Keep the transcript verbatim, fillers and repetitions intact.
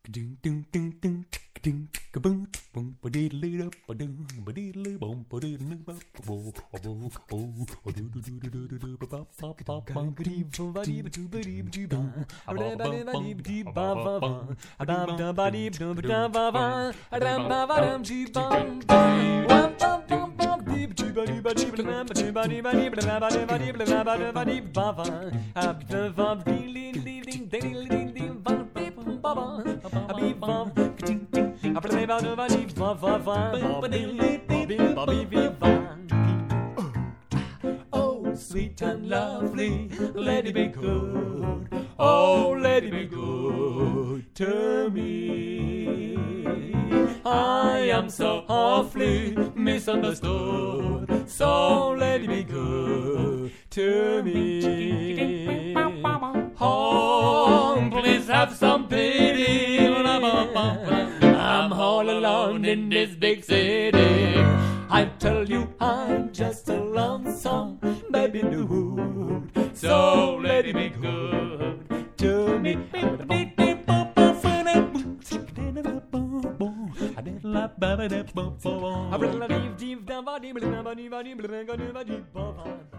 Oh, sweet and lovely, let it be good. Oh, let it be good to me. I am so awfully misunderstood, so let it be good to me. Oh, please have some pity. I'm all alone in this big city. I tell you I'm just a lonesome baby dude, so let it be good to me. I